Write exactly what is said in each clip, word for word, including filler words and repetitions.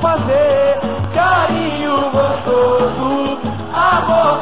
fazer carinho gostoso, amor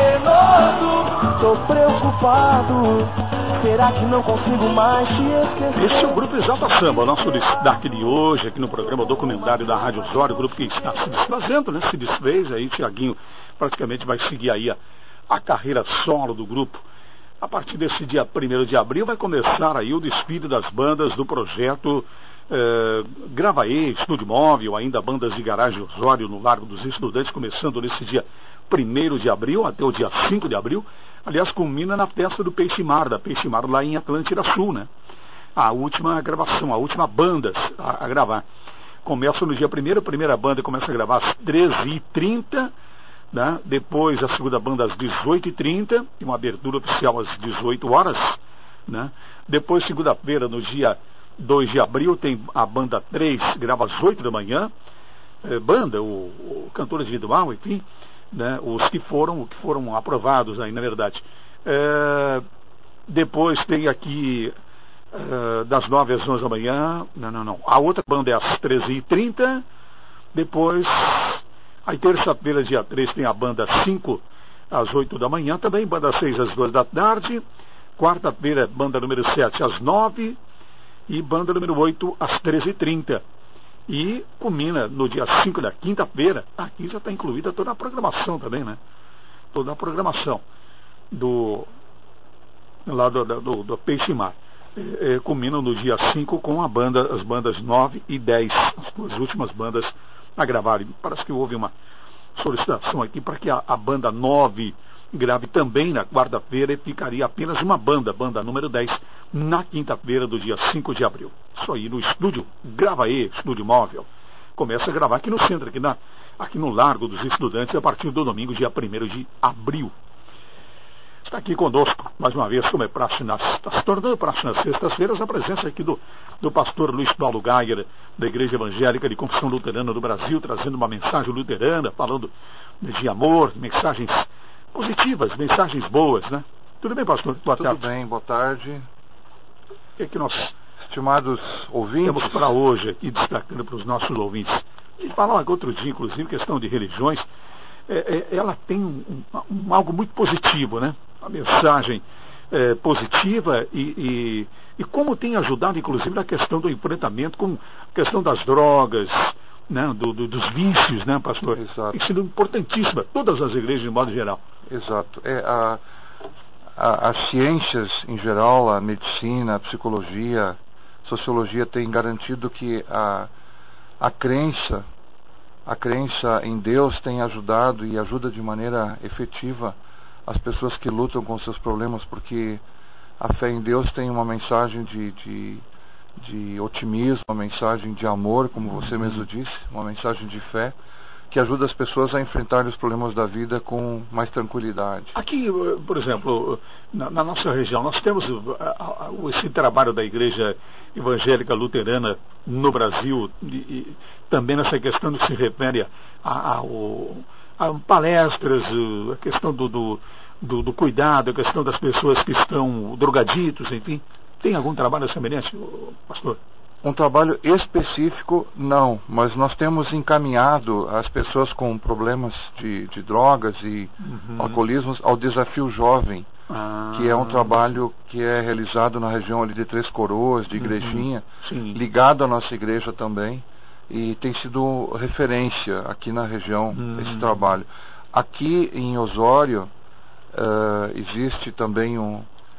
venenoso. Tô preocupado, será que não consigo mais te esquecer? Esse é o Grupo Exalta Samba, nosso destaque de hoje aqui no programa documentário da Rádio Osório, o grupo que está se desfazendo, né? Se desfez, aí Tiaguinho praticamente vai seguir aí a, a carreira solo do grupo. A partir desse dia primeiro de abril vai começar aí o desfile das bandas do projeto eh, Gravaê, Estúdio Móvel, ainda bandas de garagem Osório no Largo dos Estudantes, começando nesse dia primeiro de abril até o dia cinco de abril. Aliás, culmina na festa do Peixe Mar, da Peixe Mar lá em Atlântida Sul, né? A última gravação, a última banda a, a gravar. Começa no dia primeiro, a primeira banda começa a gravar às treze e trinta, né? Depois a segunda banda às dezoito e trinta, e uma abertura oficial às dezoito horas, né? Depois, segunda-feira, no dia dois de abril, tem a banda três, grava às oito da manhã, é, banda, o, o cantor individual, enfim, né? Os que foram, que foram aprovados aí, na verdade. É, depois tem aqui é, das nove às onze da manhã, não, não, não, a outra banda é às treze e trinta, depois... Aí terça-feira, dia três, tem a banda cinco às oito da manhã, também banda seis às duas da tarde. Quarta-feira, banda número sete às nove e banda número oito às treze e trinta. E culmina no dia cinco da quinta-feira, aqui já está incluída toda a programação também, né? Toda a programação do, lá do, do, do Peixe Mar. É, é, culmina no dia cinco com a banda, as bandas nove e dez, as duas últimas bandas a gravarem. Parece que houve uma solicitação aqui para que a, a banda nove grave também na quarta-feira e ficaria apenas uma banda, banda número dez, na quinta-feira do dia cinco de abril. Isso aí no estúdio Gravaê, Estúdio Móvel. Começa a gravar aqui no centro, aqui, na, aqui no Largo dos Estudantes, a partir do domingo, dia primeiro de abril. Está aqui conosco, mais uma vez, como é praxe nas, está se tornando praxe nas sextas-feiras, a presença aqui do, do pastor Luiz Paulo Geiger, da Igreja Evangélica de Confissão Luterana do Brasil, trazendo uma mensagem luterana, falando de amor, mensagens positivas, mensagens boas, né? Tudo bem, pastor? Boa Tudo tarde. Tudo bem, boa tarde. O que é que nós estimados ouvintes, temos para hoje aqui, destacando para os nossos ouvintes? E falar outro dia, inclusive, questão de religiões, é, é, ela tem um, um, algo muito positivo, né? A mensagem é, positiva e, e, e como tem ajudado, inclusive, na questão do enfrentamento com a questão das drogas, né? do, do, dos vícios, né, pastor? Exato. Tem sido importantíssima, todas as igrejas, de modo geral. Exato. É, a, a, as ciências, em geral, a medicina, a psicologia, a sociologia, têm garantido que a, a crença, a crença em Deus tem ajudado e ajuda de maneira efetiva as pessoas que lutam com seus problemas, porque a fé em Deus tem uma mensagem de, de, de otimismo, uma mensagem de amor, como você mesmo disse, uma mensagem de fé, que ajuda as pessoas a enfrentar os problemas da vida com mais tranquilidade. Aqui, por exemplo, na, na nossa região, nós temos esse trabalho da Igreja Evangélica Luterana no Brasil, e, e também nessa questão que se refere a, a, a, a palestras, a questão do, do, do, do cuidado, a questão das pessoas que estão drogaditos, enfim. Tem algum trabalho semelhante, pastor? Um trabalho específico, não, mas nós temos encaminhado as pessoas com problemas de, de drogas e uhum. alcoolismos ao Desafio Jovem, ah. que é um trabalho que é realizado na região ali de Três Coroas, de Igrejinha, uhum. ligado à nossa igreja também, e tem sido referência aqui na região uhum. esse trabalho. Aqui em Osório uh, existe também um...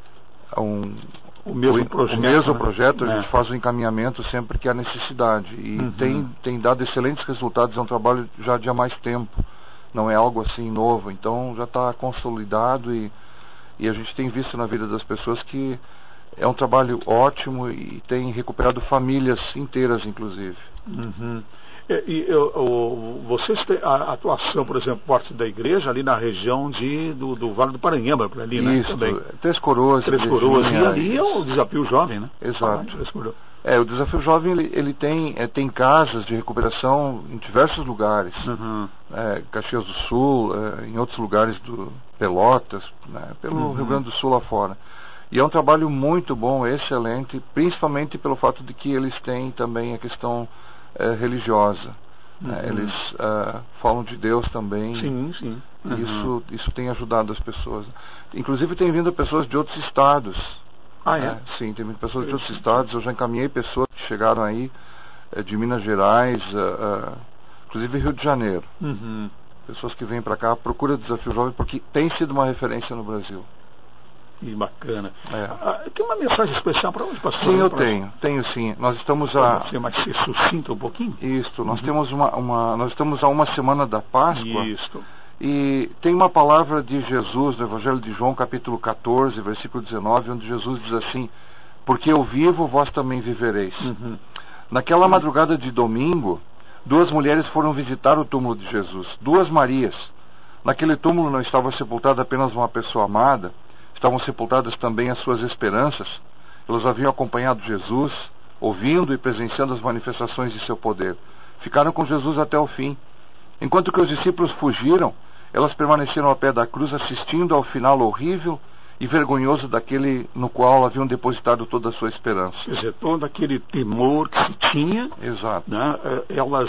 um O mesmo o, projeto, o mesmo né? projeto, a é. gente faz o encaminhamento sempre que há necessidade. E uhum. tem, tem dado excelentes resultados, é um trabalho já de há mais tempo. Não é algo assim novo. Então já está consolidado e, e a gente tem visto na vida das pessoas que é um trabalho ótimo e tem recuperado famílias inteiras, inclusive. Uhum. E, e eu, eu, vocês têm a atuação, por exemplo, parte da igreja ali na região de, do, do Vale do Paranhamba, por ali, né? Isso, também. Três Coroas. Três Coroas, e ali isso. é o Desafio Jovem, né? Exato. Ah, é, o Desafio Jovem, ele, ele tem, é, tem casas de recuperação em diversos lugares. Uhum. É, Caxias do Sul, é, em outros lugares do Pelotas, né, pelo uhum. Rio Grande do Sul lá fora. E é um trabalho muito bom, excelente, principalmente pelo fato de que eles têm também a questão é, religiosa. Uhum. Né? Eles uh, falam de Deus também. Sim, sim. Uhum. Isso, isso tem ajudado as pessoas. Inclusive tem vindo pessoas de outros estados. Ah, é? Né? Sim, tem vindo pessoas de outros estados. Eu já encaminhei pessoas que chegaram aí uh, de Minas Gerais, uh, uh, inclusive Rio de Janeiro. Uhum. Pessoas que vêm para cá, procura Desafio Jovem, porque tem sido uma referência no Brasil. Que bacana. É. Ah, tem uma mensagem especial para onde, pastor? Sim, eu pra... tenho, tenho sim. Nós estamos a... Você mais se sucinta um pouquinho? Isso, nós Uhum. temos uma, uma... Nós estamos a uma semana da Páscoa. Isso. E tem uma palavra de Jesus no Evangelho de João, capítulo quatorze, versículo dezenove, onde Jesus diz assim: porque eu vivo, vós também vivereis. Uhum. Naquela uhum. madrugada de domingo, duas mulheres foram visitar o túmulo de Jesus. Duas Marias. Naquele túmulo não estava sepultada apenas uma pessoa amada, estavam sepultadas também as suas esperanças. Elas haviam acompanhado Jesus, ouvindo e presenciando as manifestações de seu poder. Ficaram com Jesus até o fim. Enquanto que os discípulos fugiram, elas permaneceram ao pé da cruz, assistindo ao final horrível e vergonhoso daquele no qual haviam depositado toda a sua esperança. Quer dizer, todo aquele temor que se tinha. Exato. Né, elas,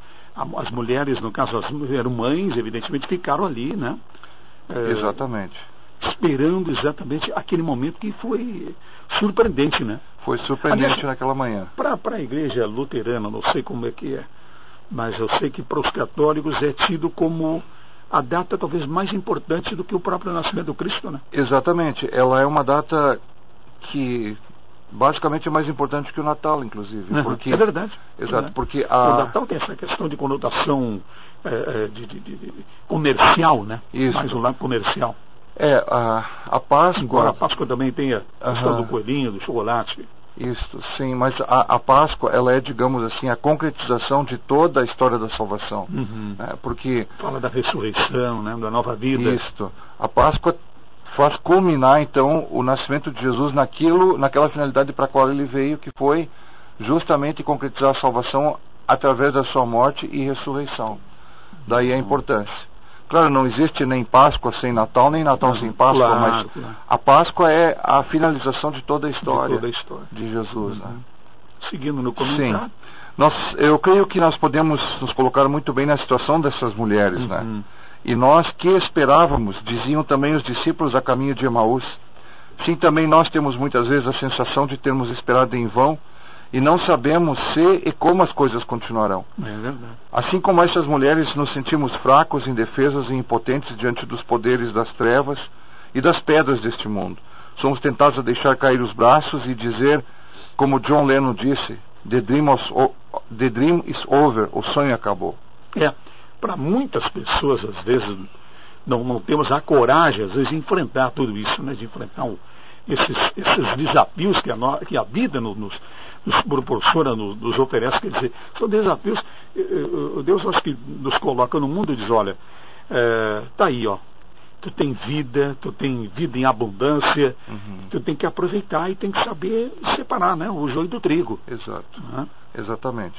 as mulheres, no caso, as eram mães, evidentemente, ficaram ali, né? Exatamente. Esperando exatamente aquele momento que foi surpreendente, né? Foi surpreendente. Aliás, naquela manhã. Para a igreja luterana, não sei como é que é, mas eu sei que para os católicos é tido como a data talvez mais importante do que o próprio nascimento do Cristo, né? Exatamente. Ela é uma data que basicamente é mais importante que o Natal, inclusive. Uhum. Porque, é verdade. Exato, é. porque a... O Natal tem essa questão de conotação é, de, de, de, de comercial, né? Isso. Mais um lado comercial. É, a, a Páscoa... Embora a Páscoa também tenha a questão uhum. do coelhinho, do chocolate. Isso, sim, mas a, a Páscoa, ela é, digamos assim, a concretização de toda a história da salvação. Uhum. Né? Porque... Fala da ressurreição, né? Da nova vida. Isso. A Páscoa faz culminar, então, o nascimento de Jesus naquilo, naquela finalidade para a qual ele veio, que foi justamente concretizar a salvação através da sua morte e ressurreição. Daí a importância. Claro, não existe nem Páscoa sem Natal, nem Natal sem Páscoa, claro, mas claro. a Páscoa é a finalização de toda a história de, toda a história. de Jesus. Uhum. Né? Seguindo no comentário. Sim. Nós, eu creio que nós podemos nos colocar muito bem na situação dessas mulheres, uhum. né? E nós que esperávamos, diziam também os discípulos a caminho de Emaús. Sim, também nós temos muitas vezes a sensação de termos esperado em vão e não sabemos se e como as coisas continuarão. É verdade. Assim como essas mulheres nos sentimos fracos, indefesos e impotentes diante dos poderes das trevas e das pedras deste mundo. Somos tentados a deixar cair os braços e dizer, como John Lennon disse, The dream, was o- the dream is over, o sonho acabou. É, para muitas pessoas, às vezes, não, não temos a coragem, às vezes, de enfrentar tudo isso, né? De enfrentar um, esses, esses desafios que a, no, que a vida nos, nos proporciona, nos, nos oferece. Quer dizer, são desafios, Deus acho que nos coloca no mundo e diz, olha, é, tá aí, ó, tu tem vida, tu tem vida em abundância, uhum. tu tem que aproveitar e tem que saber separar, né, o joio do trigo. Exato, uhum. Exatamente.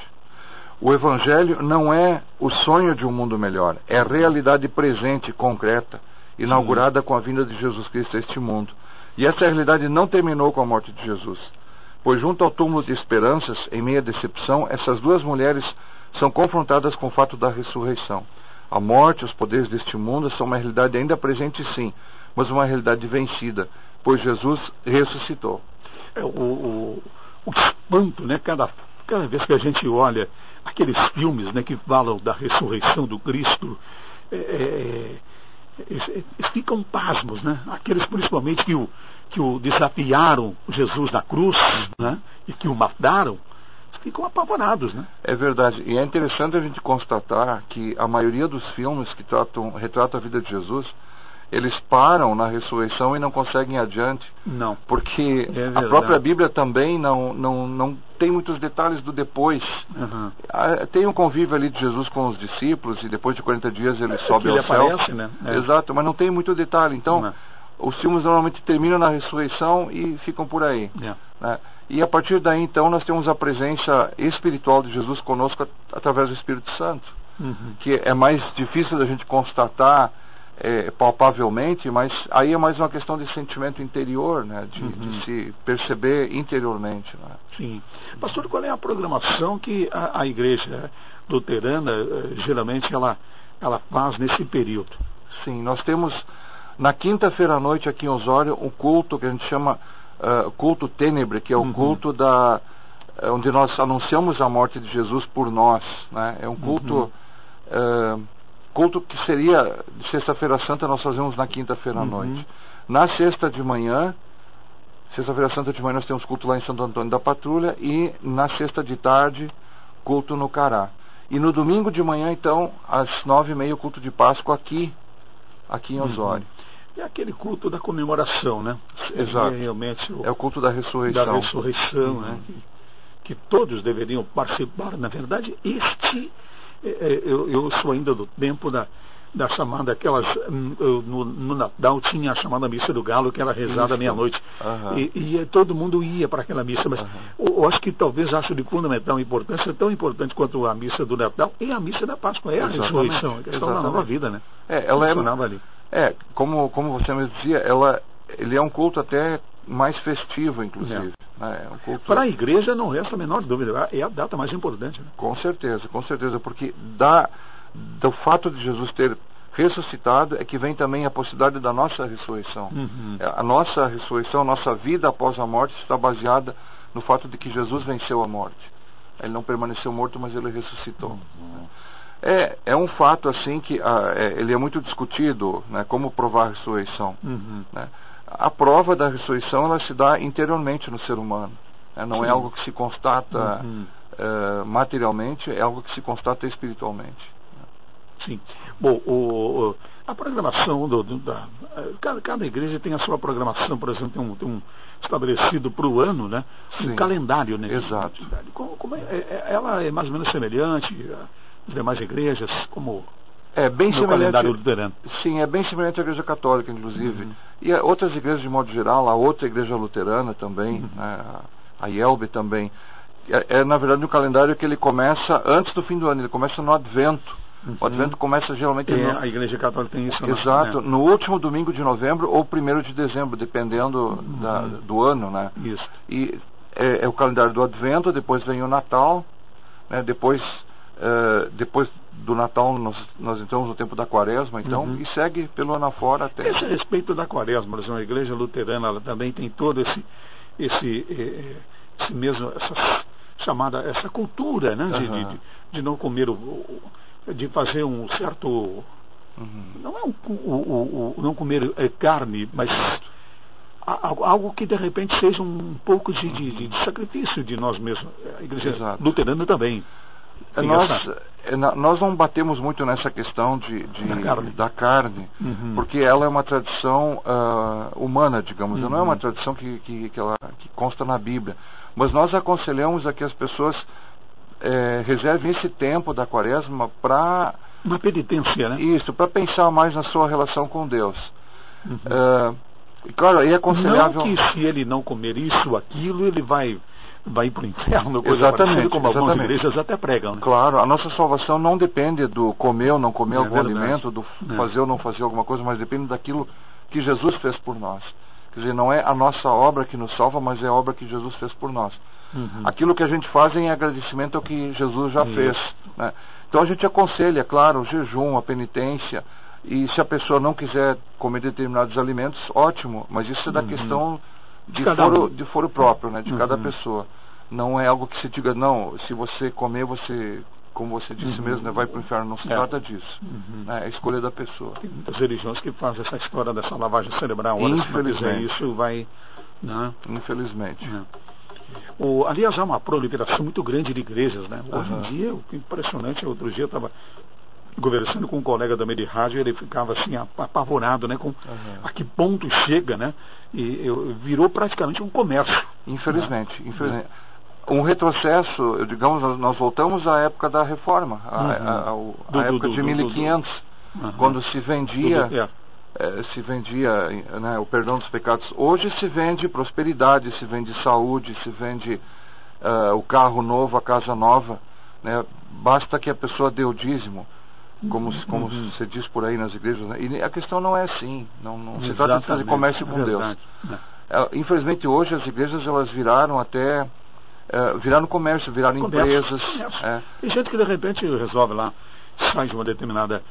O Evangelho não é o sonho de um mundo melhor, é a realidade presente, concreta, inaugurada uhum. com a vinda de Jesus Cristo a este mundo. E essa realidade não terminou com a morte de Jesus, pois junto ao túmulo de esperanças, em meio à decepção, essas duas mulheres são confrontadas com o fato da ressurreição. A morte, os poderes deste mundo são uma realidade ainda presente, sim, mas uma realidade vencida, pois Jesus ressuscitou. É, o, o, o espanto, né? Cada, cada vez que a gente olha aqueles filmes, né, que falam da ressurreição do Cristo, é, é, eles, eles ficam pasmos, né? Aqueles principalmente que o, que o desafiaram Jesus na cruz, né? E que o mataram, ficam apavorados, né? É verdade. E é interessante a gente constatar que a maioria dos filmes que tratam, retratam a vida de Jesus, eles param na ressurreição e não conseguem ir adiante. Não. Porque é a própria Bíblia também não, não, não tem muitos detalhes do depois. Uhum. Tem um convívio ali de Jesus com os discípulos e depois de quarenta dias ele é, sobe ao ele céu. Aparece, né? É. Exato, mas não tem muito detalhe. Então, não. Os filmes normalmente terminam na ressurreição e ficam por aí. É. Né? E a partir daí, então, nós temos a presença espiritual de Jesus conosco através do Espírito Santo. Uhum. Que é mais difícil da gente constatar é, palpavelmente, mas aí é mais uma questão de sentimento interior, né? De, uhum. de se perceber interiormente. Né? Sim. Pastor, qual é a programação que a, a igreja luterana, geralmente, ela, ela faz nesse período? Sim, nós temos, na quinta-feira à noite aqui em Osório, um culto que a gente chama uh, culto Tênebre, que é o uhum. culto da, onde nós anunciamos a morte de Jesus por nós. Né? É um culto... Uhum. Uh, culto que seria de sexta-feira santa, nós fazemos na quinta-feira à uhum. noite. Na sexta de manhã, sexta-feira santa de manhã nós temos culto lá em Santo Antônio da Patrulha, e na sexta de tarde, culto no Cará. E no domingo de manhã, então, às nove e meia, o culto de Páscoa aqui, aqui em Osório. Uhum. É aquele culto da comemoração, né? Exato. É, realmente o, é o culto da ressurreição. Da ressurreição, uhum. né? Que, que todos deveriam participar. Na verdade, este... Eu, eu sou ainda do tempo da, da chamada, aquelas, no, no Natal tinha a chamada Missa do Galo, que era rezada à meia-noite, uhum. e, e todo mundo ia para aquela missa, mas uhum. eu, eu acho que talvez acho de fundamental importância, tão importante quanto a missa do Natal, e a missa da Páscoa, é a Exatamente. ressurreição, a questão da nova vida, né? É, ela é, ali. é como, como você mesmo dizia, ela, ele é um culto até mais festivo, inclusive. É. Né? É um culto... Para a igreja não resta a menor dúvida, é a data mais importante. Né? Com certeza, com certeza, porque da, do fato de Jesus ter ressuscitado é que vem também a possibilidade da nossa ressurreição. Uhum. A nossa ressurreição, a nossa vida após a morte está baseada no fato de que Jesus venceu a morte. Ele não permaneceu morto, mas ele ressuscitou. Uhum. É, é um fato assim que ah, é, ele é muito discutido, né, como provar a ressurreição. Uhum. Né? A prova da ressurreição ela se dá interiormente no ser humano. Né? Não Sim. é algo que se constata uhum. uh, materialmente, é algo que se constata espiritualmente. Sim. Bom, o, o, a programação do, do, da cada, cada igreja tem a sua programação, por exemplo, tem um, tem um estabelecido para o ano, né? Um calendário, né? Exato. Como, como é, é, ela é mais ou menos semelhante às demais igrejas, como É bem semelhante. Calendário luterano. Sim, é bem semelhante à igreja católica, inclusive. Uhum. E a outras igrejas de modo geral, a outra igreja luterana também, uhum. né, a I E L B também. É, é, na verdade, um calendário que ele começa antes do fim do ano, ele começa no Advento. Uhum. O Advento começa geralmente... É, no... a igreja católica tem isso. Exato, né? no último domingo de novembro ou primeiro de dezembro, dependendo uhum. da, do ano, né? Isso. E é, é o calendário do Advento, depois vem o Natal, né, depois... Uh, depois do Natal nós, nós entramos no tempo da Quaresma, então, uhum. e segue pelo ano afora até. Esse respeito da Quaresma, por exemplo, a igreja luterana ela também tem todo esse, esse, esse mesmo, essa chamada, essa cultura, né, de, uhum. de, de não comer, o, de fazer um certo, uhum. não é um, o, o, o não comer carne, mas algo que de repente seja um pouco de, de, de sacrifício de nós mesmos. A igreja Exato. luterana também. Nós, nós não batemos muito nessa questão de, de da carne, da carne uhum. porque ela é uma tradição uh, humana, digamos, uhum. não é uma tradição que, que, que, ela, que consta na Bíblia. Mas nós aconselhamos a que as pessoas eh, reservem esse tempo da Quaresma para... Uma penitência, né? Isso, para pensar mais na sua relação com Deus. Uhum. Uh, e claro, é aconselhável... Não que se ele não comer isso ou aquilo, ele vai... vai ir para o inferno, coisa exatamente, como exatamente. algumas igrejas até pregam. Né? Claro, a nossa salvação não depende do comer ou não comer é algum verdade. alimento, do é. fazer ou não fazer alguma coisa, mas depende daquilo que Jesus fez por nós. Quer dizer, não é a nossa obra que nos salva, mas é a obra que Jesus fez por nós. Uhum. Aquilo que a gente faz é em agradecimento ao que Jesus já Isso. fez. Né? Então a gente aconselha, claro, o jejum, a penitência, e se a pessoa não quiser comer determinados alimentos, ótimo, mas isso é da uhum. questão... De foro, de foro próprio, né, de uhum. cada pessoa. Não é algo que se diga, não, se você comer, você, como você disse uhum. mesmo, né, vai para o inferno. Não se é. trata disso. Uhum. Né, é a escolha da pessoa. Tem muitas religiões que fazem essa história dessa lavagem cerebral. Olha, se não fizer isso, vai... Né? Infelizmente. É. O, aliás, há uma proliferação muito grande de igrejas. Né? Hoje uhum. em dia, o que é impressionante, outro dia eu estava... conversando com um colega também de rádio, ele ficava assim apavorado, né, com uhum. a que ponto chega, né, e eu, virou praticamente um comércio. Infelizmente, né? infelizmente. Um retrocesso, eu, digamos, nós voltamos à época da Reforma, à, uhum. à, à, do, à época do, de mil e quinhentos, uhum. quando se vendia, do, é. eh, se vendia, né, o perdão dos pecados. Hoje se vende prosperidade, se vende saúde, se vende uh, o carro novo, a casa nova, né? Basta que a pessoa dê o dízimo. como, como uhum. se diz por aí nas igrejas, né? E a questão não é assim, não, não se trata de fazer comércio com Deus. É, infelizmente hoje as igrejas elas viraram até, é, viraram comércio, viraram comércio, empresas. Comércio. É. Tem gente que de repente resolve lá, sai de uma determinada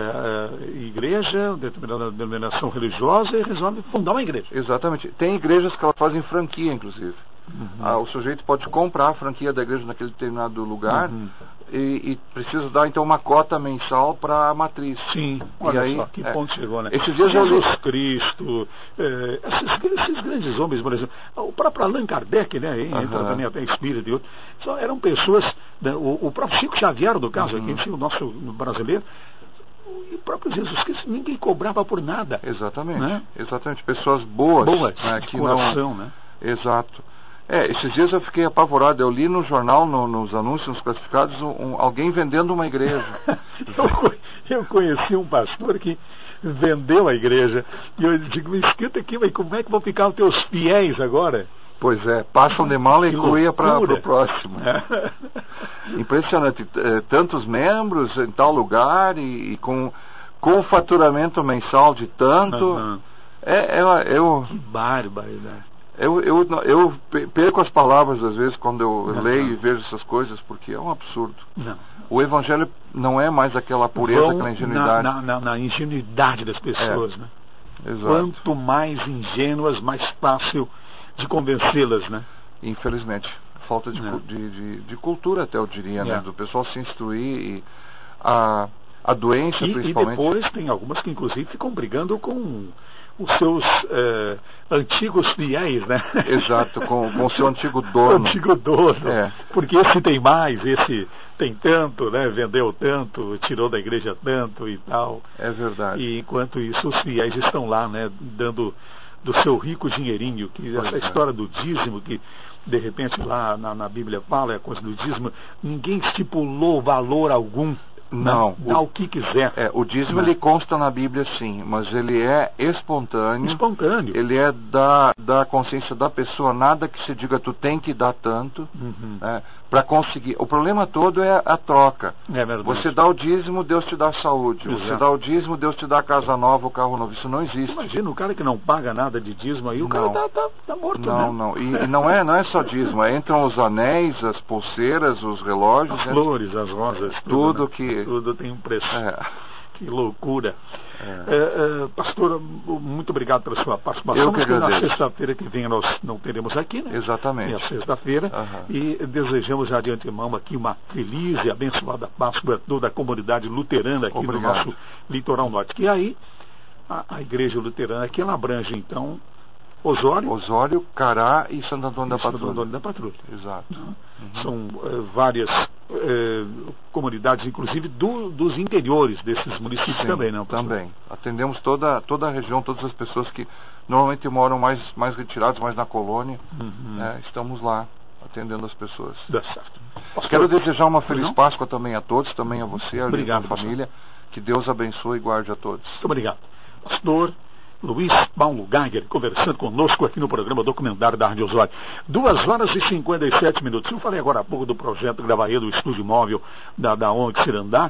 é, igreja, determinada denominação religiosa e resolve fundar uma igreja. Exatamente. Tem igrejas que elas fazem franquia, inclusive. Uhum. Ah, o sujeito pode comprar a franquia da igreja naquele determinado lugar uhum. e, e precisa dar então uma cota mensal para a matriz. Sim, olha e aí, só, que é, ponto chegou, né? Esses dias Jesus eu li... Cristo, é, esses, esses grandes homens, por exemplo, o próprio Allan Kardec, né? Entra uhum. também até espírito e outro. Só eram pessoas, né, o, o próprio Chico Xavier, do caso uhum. aqui, o nosso brasileiro, e o próprio Jesus Cristo, ninguém cobrava por nada. Exatamente, né? exatamente. Pessoas boas, boas né, que coração, não... né? Exato. É, esses dias eu fiquei apavorado. Eu li no jornal, no, nos anúncios, nos classificados, um, alguém vendendo uma igreja. eu, eu conheci um pastor que vendeu a igreja. E eu digo, me escuta aqui, mas como é que vão ficar os teus fiéis agora? Pois é, passam de mala e cuia para o próximo. É. Impressionante. Tantos membros em tal lugar e, e com, com faturamento mensal de tanto. Uhum. É, eu, eu, que bárbaro, né? Eu, eu, eu perco as palavras às vezes quando eu não, leio não. e vejo essas coisas, porque é um absurdo. Não. O Evangelho não é mais aquela pureza, Vão aquela ingenuidade. Na, na, na ingenuidade das pessoas, é. né? Exato. Quanto mais ingênuas, mais fácil de convencê-las, né? Infelizmente. Falta de, é. de, de, de cultura, até eu diria, é. né? Do pessoal se instruir e a, a doença, e, principalmente. E depois tem algumas que inclusive ficam brigando com os seus eh, antigos fiéis, né? Exato, com o seu antigo dono. antigo dono. É. Porque esse tem mais, esse tem tanto, né? Vendeu tanto, tirou da igreja tanto e tal. É verdade. E enquanto isso, os fiéis estão lá, né? Dando do seu rico dinheirinho, que pois essa é. história do dízimo, que de repente lá na, na Bíblia fala, a coisa do dízimo, ninguém estipulou valor algum. Não. Dá o, o que quiser. É, o dízimo ele consta na Bíblia sim, mas ele é espontâneo. Espontâneo. Ele é da, da consciência da pessoa, nada que se diga tu tem que dar tanto, uhum. né, para conseguir. O problema todo é a troca. É verdade. Você dá o dízimo, Deus te dá saúde. Exato. Você dá o dízimo, Deus te dá casa nova, o carro novo. Isso não existe. Imagina, o cara que não paga nada de dízimo aí, o não. cara tá, tá, tá morto, não, né? Não, e, e não é, não é só dízimo, é, entram os anéis, as pulseiras, os relógios. As né? flores, as rosas. Tudo, tudo né? que... Tudo tem um preço. É. Que loucura. É. É, é, pastor, muito obrigado pela sua participação. Eu que agradeço. Na sexta-feira que vem nós não teremos aqui, né? Exatamente. É a sexta-feira. Uhum. E desejamos já de antemão aqui uma feliz e abençoada Páscoa a toda a comunidade luterana aqui Obrigado. do nosso litoral norte. Que aí a, a igreja luterana aqui ela abrange então Osório, Osório, Cará e Santo Antônio da Patrulha. Santo Antônio da Patrulha. Exato. Uhum. Uhum. São uh, várias uh, comunidades, inclusive do, dos interiores desses municípios. Sim, também, não? Pastor? Também. Atendemos toda, toda a região, todas as pessoas que normalmente moram mais, mais retiradas, mais na colônia. Uhum. Né? Estamos lá atendendo as pessoas. Dá certo. Pastor, quero desejar uma feliz não? Páscoa também a todos, também a você, a obrigado, sua família. Que Deus abençoe e guarde a todos. Muito obrigado. Pastor Luiz Paulo Geiger, conversando conosco aqui no programa Documentário da Rádio Osório. duas horas e cinquenta e sete minutos. Eu falei agora há pouco do projeto Gravaria do Estúdio Móvel da, da O N G Cirandá.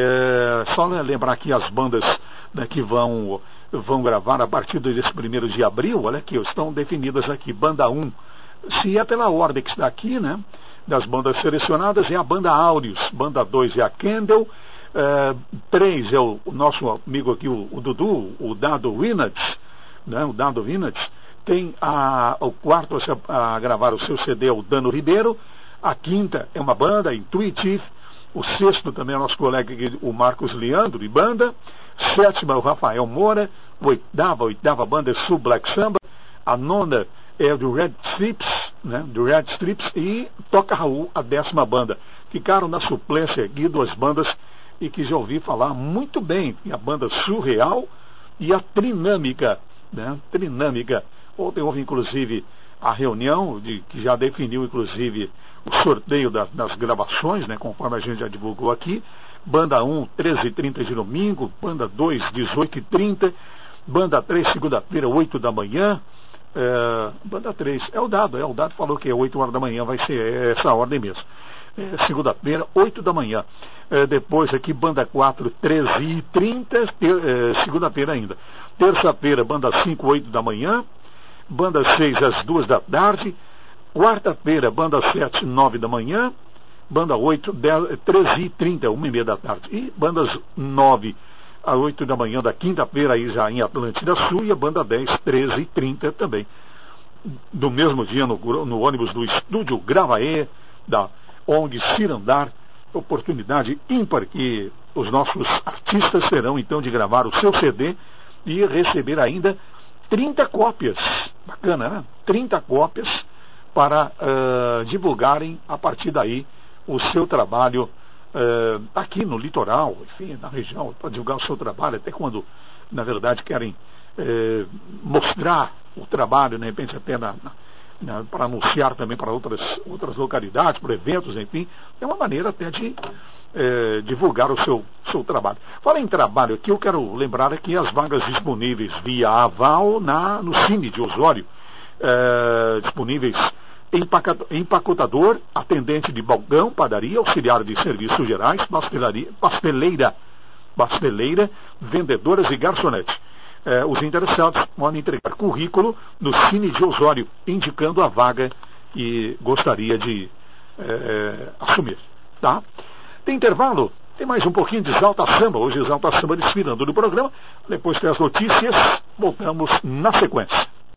É, só lembrar aqui as bandas, né, que vão, vão gravar a partir desse primeiro de abril. Olha aqui, estão definidas aqui. Banda um, se é pela ordem que está aqui, né, das bandas selecionadas, é a Banda Áureos. Banda dois é a Kendall. Uh, três é o, o nosso amigo aqui, o, o Dudu, o Dado Winats, né, o Dado Winats. Tem a, o quarto a, a gravar o seu C D, o Dano Ribeiro. A quinta é uma banda, Intuitive. O sexto também é o nosso colega aqui, o Marcos Leandro, de banda. Sétima é o Rafael Moura. O oitava, a oitava banda é Sul Black Samba. A nona é do Red Strips, né, do Red Strips. E Toca Raul, a décima banda. Ficaram na suplência aqui duas bandas e que já ouvi falar muito bem, a banda Surreal e a Trinâmica, né? Trinâmica. Ontem houve inclusive a reunião de, que já definiu inclusive o sorteio das, das gravações, né? Conforme a gente já divulgou aqui. Banda um, treze e trinta de domingo, Banda dois, dezoito e trinta, Banda três, segunda-feira, oito da manhã. É, Banda três, é o Dado, é o Dado falou que é oito horas da manhã, vai ser essa ordem mesmo. é, segunda-feira, oito da manhã. É, depois aqui, banda quatro, treze e trinta, é, segunda-feira ainda. Terça-feira, banda cinco, oito da manhã. Banda seis, às duas da tarde. Quarta-feira, banda sete, nove da manhã. Banda oito, dez, treze e trinta, uma e meia da tarde. E bandas nove às oito da manhã da quinta-feira, aí já em Atlântida Sul. E a banda dez, treze e trinta também. Do mesmo dia, no, no ônibus do Estúdio Gravaê, da O N G Cirandar. Oportunidade ímpar que os nossos artistas terão então de gravar o seu C D e receber ainda trinta cópias. Bacana, né? trinta cópias para uh, divulgarem a partir daí o seu trabalho uh, aqui no litoral, enfim, na região, para divulgar o seu trabalho, até quando, na verdade, querem uh, mostrar o trabalho, de repente até na, na para anunciar também para outras, outras localidades, para eventos, enfim, é uma maneira até de é, divulgar o seu, seu trabalho. Fala em trabalho aqui, eu quero lembrar aqui as vagas disponíveis via aval na, no Cine de Osório, é, disponíveis empacotador, atendente de balcão, padaria, auxiliar de serviços gerais, pastelaria, pasteleira, pasteleira, vendedoras e garçonete. Eh, os interessados podem entregar currículo no Cine de Osório, indicando a vaga que gostaria de eh, assumir. Tá? Tem intervalo? Tem mais um pouquinho de Exalta Samba. Hoje Exalta Samba desfilando no programa. Depois tem as notícias. Voltamos na sequência.